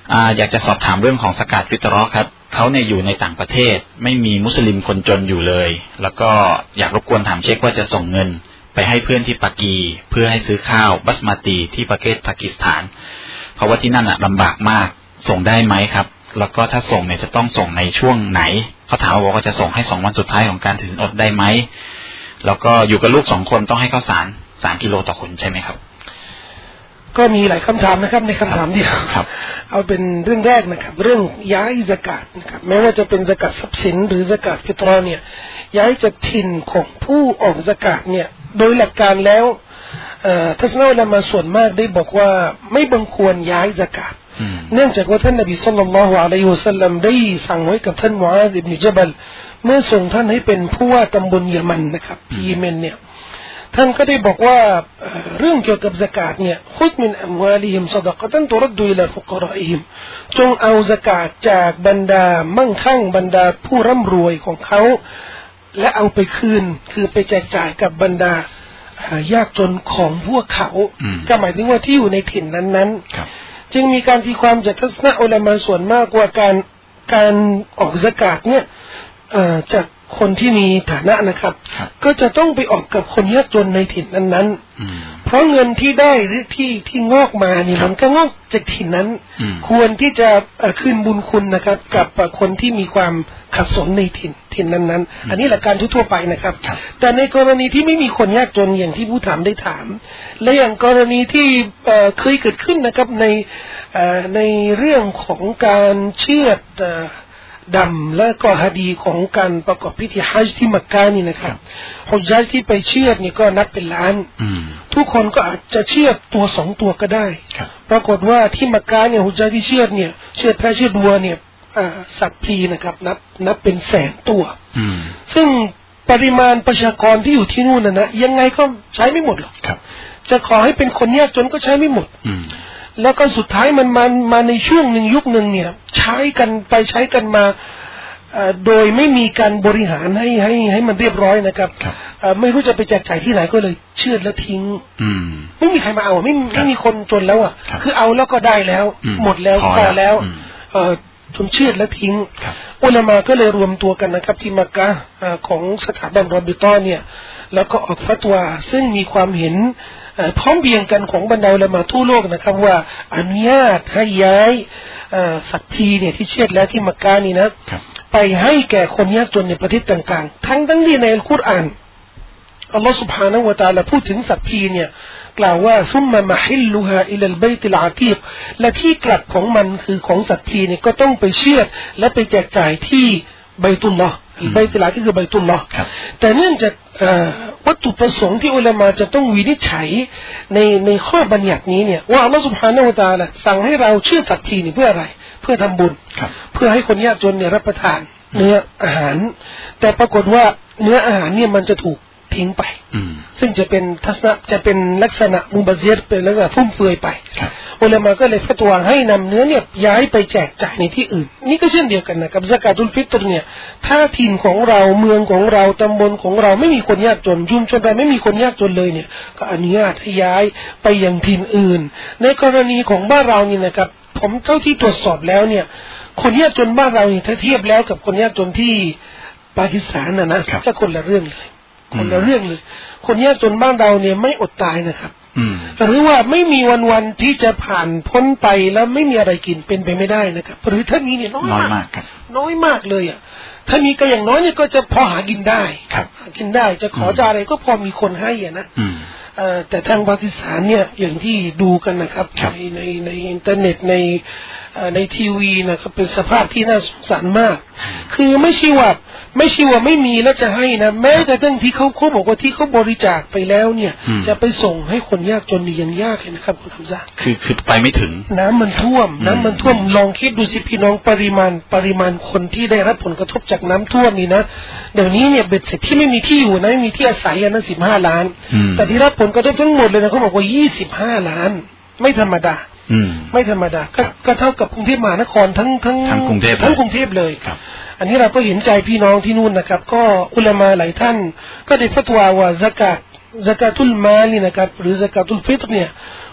อยากจะสอบถามเรื่องของซะกาตฟิตเราะห์ครับเขาเนี่ยอยู่ในต่างประเทศไม่มีมุสลิมคนจนอยู่เลยแล้วก็อยากรบกวนถามเช็คว่าจะส่งเงินไปให้เพื่อนที่ปากีเพื่อให้ซื้อข้าวบัสมาติที่ประเทศปากีสถานเพราะว่าที่นั่นลำบากมากส่งได้ไหมครับแล้วก็ถ้าส่งเนี่ยจะต้องส่งในช่วงไหนเขาถามว่าจะส่งให้2 วันสุดท้ายของการถือศีลอดได้ไหมแล้วก็อยู่กับลูก2 คนต้องให้ข้าวสาร3 กิโลต่อคนใช่ไหมครับก็มีหลายคำถามนะครับในคำถามเดียวเอาเป็นเรื่องแรกนะครับเรื่องย้ายซะกาตนะครับแม้ว่าจะเป็นซะกาตทรัพย์สินหรือซะกาตฟิตเราะห์เนี่ยย้ายจากถิ่นของผู้ออกซะกาตเนี่ยโดยหลักการแล้วทัศนะอุลามะส่วนมากได้บอกว่าไม่บังควรย้ายซะกาตเนื่องจากว่าท่านนบีศ็อลลัลลอฮุอะลัยฮิวะซัลลัมได้สั่งไว้กับท่านมุอาซอิบนุญะบัลเมื่อส่งท่านให้เป็นผู้ว่าตำบลยะมันนะครับเยเมนเนี่ยท่านก็ได้บอกว่าเรื่องเกี่ยวกับซะกาตเนี่ยคุซมินอัมวาลิฮิมซะดะกะตันตุรัดดุอิลาฟุกะรออิฮิมจงเอาซะกาตจากบรรดามั่งคั่งบรรดาผู้ร่ำรวยของเขาและเอาไปคืนคือไปแจกจ่ายกับบรรดายากจนของพวกเขาก็หมายถึงว่าที่อยู่ในถิ่นนั้นๆจึงมีการตีความจากทัศนะอุลามะส่วนมากว่าการออกซะกาตเนี่ยจากคนที่มีฐานะนะครับก็จะต้องไปออกกับคนยากจนในถิ่นนั้นๆเพราะเงินที่ได้หรือที่งอกมานี่มันก็งอกจากถิ่นนั้นควรที่จะคืนบุญคุณนะครับกับคนที่มีความขัดสนในถิ่นนั้นๆอันนี้หลักการทั่วไปนะครับแต่ในกรณีที่ไม่มีคนยากจนอย่างที่ผู้ถามได้ถามและอย่างกรณีที่เคยเกิดขึ้นนะครับในเรื่องของการเชือดดำและก็ฮะดีของการประกอบพิธีฮัจญ์ที่มักกะนี่นะครับฮุญญาจ์ที่ไปเชือดนี่ก็นับเป็นล้านทุกคนก็อาจจะเชือดตัว2 ตัวก็ได้ปรากฏว่าที่มักกะเนี่ยฮุญญาจ์ที่เชือดแพะเชือดวัวเนี่ยสัตว์พลีนะครับนับเป็นแสนตัวซึ่งปริมาณประชากรที่อยู่ที่นู่นนะยังไงก็ใช้ไม่หมดหรอกจะขอให้เป็นคนยากจนก็ใช้ไม่หมดแล้วก็สุดท้ายมันมาในช่วงหนึ่งยุคหนึ่งเนี่ยใช้กันมาโดยไม่มีการบริหารให้มันเรียบร้อยนะครับไม่รู้จะไปแจกจ่ายที่ไหนก็เลยเชือดแล้วทิ้งไม่มีใครมาเอาไม่มีคนจนแล้วคือเอาแล้วก็ได้แล้วหมดแล้วพอแล้วจนเชือดแล้วทิ้งอุลามะก็เลยรวมตัวกันนะครับที่มักกะของสถาบันรอบิตอเนี่ยแล้วก็ออกฟัตวาซึ่งมีความเห็นพร้อมเพียงกันของบรรดาอุลามะทั่วโลกนะครับว่าอนุญาตให้ย้ายสัตว์พลีเนี่ยที่เชือดแล้วที่มักกะนี่นะไปให้แก่คนยากจนในประเทศต่างๆทั้งที่ในอัลกุรอานอัลลอฮฺ سبحانه และ تعالى พูดถึงสัตว์พลีเนี่ยกล่าวว่าซุมมะมะฮิลลุฮาอิลัลบัยติลอาตีกและที่กลับของมันคือของสัตว์พลีเนี่ยก็ต้องไปเชือดและไปแจกจ่ายที่บัยตุลลอฮ์บัยตุลลาห์ก็คือบัยตุลลอฮ์แต่เนื่องจากวัตถุประสงค์ที่อุลามะจะต้องวินิจฉัยในข้อบัญญัตินี้เนี่ยว่าอัลลอฮฺ سبحانه และ تعالى สั่งให้เราเชือดสัตว์พลีนี่เพื่ออะไรเพื่อทำบุญเพื่อให้คนยากจนเนี่ยรับประทานเนื้ออาหารแต่ปรากฏว่าเนื้ออาหารเนี่ยมันจะถูกทิ้งไปซึ่งจะเป็นทัศนะจะเป็นลักษณะมุบาซิรเป็นลักษณะฟุ่มเฟือยไปอุลามะก็เลยฟัตวาให้นำเนื้อเนี่ยย้ายไปแจกจ่ายในที่อื่นนี่ก็เช่นเดียวกันนะกับซะกาตุลฟิตรเนี่ยถ้าถิ่นของเราเมืองของเราตำบลของเราไม่มีคนยากจนชุมชนเราไม่มีคนยากจนเลยเนี่ยก็อนุญาตให้ย้ายไปยังถิ่นอื่นในกรณีของบ้านเรานี่นะครับผมเท่าที่ตรวจสอบแล้วเนี่ยคนยากจนบ้านเราเนี่ยถ้าเทียบแล้วกับคนยากจนที่ปากีสถานนะก็คนละเรื่องเลยคนละเรื่องเลยคนยากจนบ้านเราเนี่ยไม่อดตายนะครับหรือว่าไม่มีวันที่จะผ่านพ้นไปแล้วไม่มีอะไรกินเป็นไปไม่ได้นะครับหรือถ้ามีเนี่ยน้อยมากน้อยมากเลยอ่ะถ้ามีก็อย่างน้อยเนี่ยก็จะพอหากินได้กินได้จะขอจะอะไรก็พอมีคนให้อ่ะนะแต่ทางปากีสถานเนี่ยอย่างที่ดูกันนะครับในอินเทอร์เน็ตในทีวีนะครับเป็นสภาพที่น่าสงสารมากคือไม่ใช่ว่าไม่มีแล้วจะให้นะแม้แต่ตั้งที่เขาบอกว่าที่เขาบริจาคไปแล้วเนี่ยจะไปส่งให้คนยากจนนี่ยังยากเลยนะครับคุณคำซ่าคือไปไม่ถึงน้ำมันท่วมลองคิดดูสิพี่น้องปริมาณคนที่ได้รับผลกระทบจากน้ำท่วมนี่นะเดี๋ยวนี้เนี่ยเบ็ดเสร็จที่ไม่มีที่อยู่นะไม่มีที่อาศัยนะ15 ล้านแต่ที่รับผลกระทบทั้งหมดเลยนะเขาบอกว่า25 ล้านไม่ธรรมดาไม่ธรรมดาก็เท่ากับกรุงเทพมหานครทั้งกรุงเทพเลยอันนี้เราก็เห็นใจพี่น้องที่นู่นนะครับก็อุลามะหลายท่านก็ได้ฟัตวาว่าซะกาตุลมาลนี่นะครับหรือซะกาตุลฟิตรเนี่ย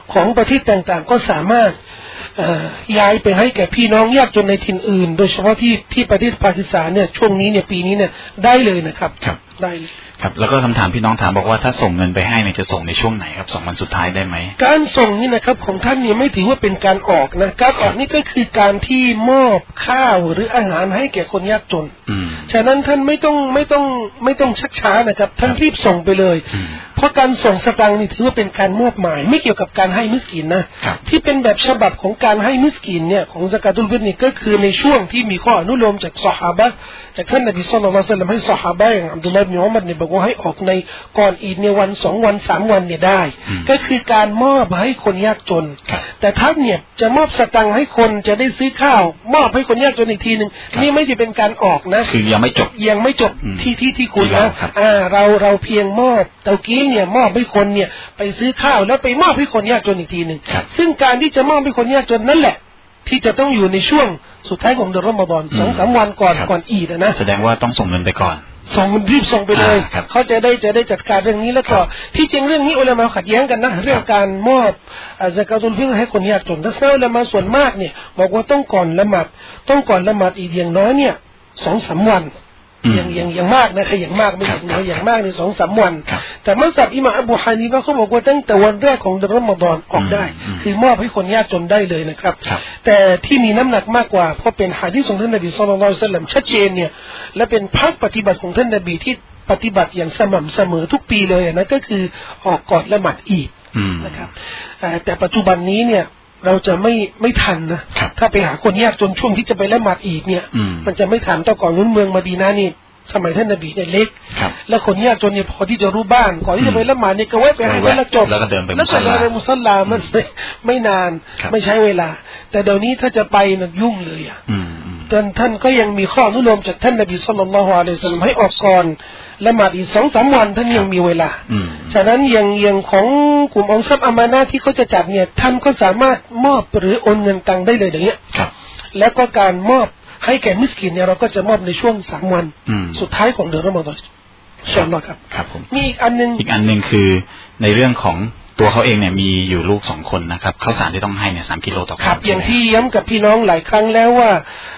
ของประเทศต่างๆก็สามารถย้ายไปให้แก่พี่น้องยากจนในถิ่นอื่นโดยเฉพาะที่ประเทศปากีสถานเนี่ยช่วงนี้เนี่ยปีนี้เนี่ยได้เลยนะครับได้เลยครับแล้วก็คำถามพี่น้องถามบอกว่าถ้าส่งเงินไปให้เนี่ยจะส่งในช่วงไหนครับ2 วันสุดท้ายได้ไหมการส่งนี่นะครับของท่านเนี่ยไม่ถือว่าเป็นการออกนะการออกนี่ก็คือการที่มอบข้าวหรืออาหารให้แก่คนยากจนฉะนั้นท่านไม่ต้องชักช้านะครับท่านรีบส่งไปเลยเพราะการส่งสตางค์นี่ถือว่าเป็นการมอบหมายไม่เกี่ยวกับการให้มิสกินนะที่เป็นแบบฉบับของการให้มิสกินเนี่ยของซะกาตุลฟิตรนี่ก็คือในช่วงที่มีข้ออนุโลมจากซอฮาบะห์จากท่านนบีศ็อลลัลลอฮุอะลัยฮิวะซัลลัมให้ซอฮาบะห์อย่างอับดุลลอฮ์อิบนุอุมัรเนี่ยบอกว่าให้ออกในก่อนอีดในวัน2 วัน3 วันเนี่ยได้ก็คือการมอบให้คนยากจนแต่ท่านเนี่ยจะมอบสตางค์ให้คนจะได้ซื้อข้าวมอบให้คนยากจนอีกทีนึงนี่ไม่ใช่เป็นการออกนะคือยังไม่จบที่คุณนะเราเพียงมอบเตากี้เนี่ยมอบให้คนเนี่ยไปซื้อข้าวแล้วไปมอบให้คนยากจนอีกทีนึงซึ่งการที่จะมอบให้คนยากจนนั่นแหละที่จะต้องอยู่ในช่วงสุดท้ายของเดือนรอมฎอน2-3 วันก่อนอีดนะแสดงว่าต้องส่งเงินไปก่อนรีบส่งไปเลยเขาจะได้จัดการเรื่องนี้แล้วก็ที่จริงเรื่องนี้อุลามะขัดแย้งกันนะเรื่องการมอบซะกาตุลฟิตรให้คนยากจนทัศนะอุลามะส่วนมากเนี่ยบอกว่าต้องก่อนละหมาดอีกอย่างน้อยเนี่ย2-3 วันอย่างมากนะอย่างมากไม่ถึงอย่างมากใน2-3 วันแต่มัสยิดอิหม่ามอบูฮานีฟะห์เขาบอกว่าตั้งแต่วันแรกของเดือนรอมฎอนออกได้คือมอบให้คนยากจนได้เลยนะครับแต่ที่มีน้ำหนักมากกว่าเพราะเป็นหะดีษของท่านนบีศ็อลลัลลอฮุอะลัยฮิวะซัลลัมชัดเจนเนี่ยและเป็นภาคปฏิบัติของท่านนบีที่ปฏิบัติอย่างสม่ำเสมอทุกปีเลยนะก็คือออกก่อนละหมาดอีดนะครับแต่ปัจจุบันนี้เนี่ยเราจะไม่ทันนะถ้าไปหาคนยากจนช่วงที่จะไปละหมาดอีดเนี่ยมันจะไม่ทันแต่ก่อนนู้นเมืองมะดีนะห์นี่สมัยท่านนบีเนี่ยเล็กและคนยากจนเนี่ยพอที่จะรู้บ้านก่อนที่จะไปละหมาดเนี่ยก็แวะไปให้แล้วจบแล้วก็เดินไปมุศลามันไม่นานไม่ใช้เวลาแต่เดี๋ยวนี้ถ้าจะไปมันยุ่งเลยอ่ะท่านก็ยังมีข้ออนุโลมจากท่านนบีศ็อลลัลลอฮุอะลัยฮิวะซัลลัมให้ออกก่อนละหมาดอีก2-3 วันท่านยังมีเวลาฉะนั้นอย่างของกลุ่มองค์ทรัพย์อามานะห์ที่เขาจะจัดเนี่ยท่านก็สามารถมอบหรือโอนเงินตังได้เลยอย่างเงี้ยแล้วก็การมอบให้แก่มิสกินเนี่ยเราก็จะมอบในช่วง3 วันสุดท้ายของเดือนรอมฎอนอินชาอัลเลาะห์ครับมีอีกอันนึงคือในเรื่องของตัวเขาเองเนี่ยมีอยู่ลูก2 คนนะครับข้าวสารที่ต้องให้เนี่ย3 กิโลต่อคนครับอย่างที่ย้ำกับพี่น้องหลายครั้งแล้วว่า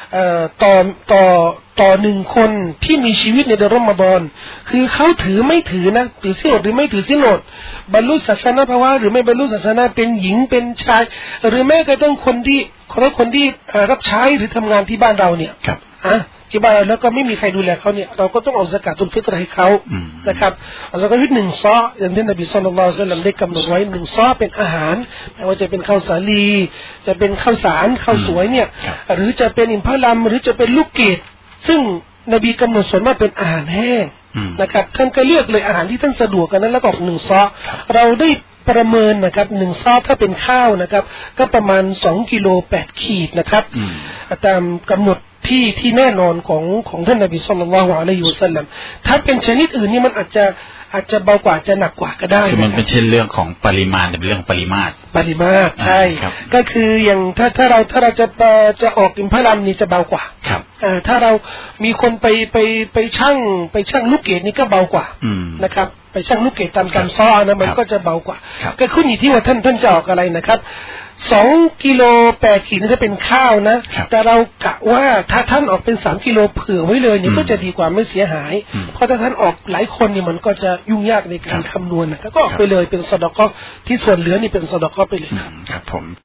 ต่อ1 คนที่มีชีวิตในเดือนรอมฎอนคือเขาถือไม่ถือนะถือศีลอดหรือไม่ถือศีลอดบรรลุศาสนาภาวะหรือไม่บรรลุศาสนาเป็นหญิงเป็นชายหรือแม้กระทั่งคนที่รับใช้หรือทำงานที่บ้านเราเนี่ยที่บ้านเราแล้วก็ไม่มีใครดูแลเขาเนี่ยเราก็ต้องเอาซะกาตุลฟิตรให้เขานะครับเอาซะกาตุลฟิตร1 ซออย่างที่นบีศ็อลลัลลอฮุอะลัยฮิวะซัลลัมได้กำหนดไว้1 ซอเป็นอาหารไม่ว่าจะเป็นข้าวสาลีจะเป็นข้าวสารข้าวสวยเนี่ยหรือจะเป็นอิมพะลัมหรือจะเป็นลูกเกดซึ่งนบีกำหนดส่วนมากเป็นอาหารแห้งนะครับท่านก็เลือกเลยอาหารที่ท่านสะดวกกันนั้นแล้วก็1 ซอเราได้ประเมินนะครับ1 ซอถ้าเป็นข้าวนะครับก็ประมาณ2 กิโล 8 ขีดนะครับตามกำหนดที่แน่นอนของท่านนบีศ็อลลัลลอฮุอะลัยฮิวะซัลลัมถ้าเป็นชนิดอื่นนี่มันอาจจะเบากว่าจะหนักกว่าก็ได้คือมันเป็นเช่นเรื่องของปริมาณเป็นเรื่องปริมาตรใช่ก็คืออย่างถ้าเราจะออกอิมพะลัมนี่จะเบากว่าถ้าเรามีคนไปชั่งลูกเกดนี่ก็เบากว่านะครับไปชั่งลูกเกดตามซอนะมันก็จะเบากว่าก็ขึ้นอยู่ที่ว่าท่านจะออกอะไรนะครับ2 กิโล 8 ขีดนี่จะเป็นข้าวนะแต่เรากะว่าถ้าท่านออกเป็น3 กิโลเผื่อไว้เลยนี่ก็จะดีกว่าไม่เสียหายเพราะถ้าท่านออกหลายคนนี่มันก็จะยุ่งยากในการคำนวณนะก็ออกไปเลยเป็นซอดาเกาะห์ที่ส่วนเหลือนี่เป็นซอดาเกาะห์ไปเลยครับผม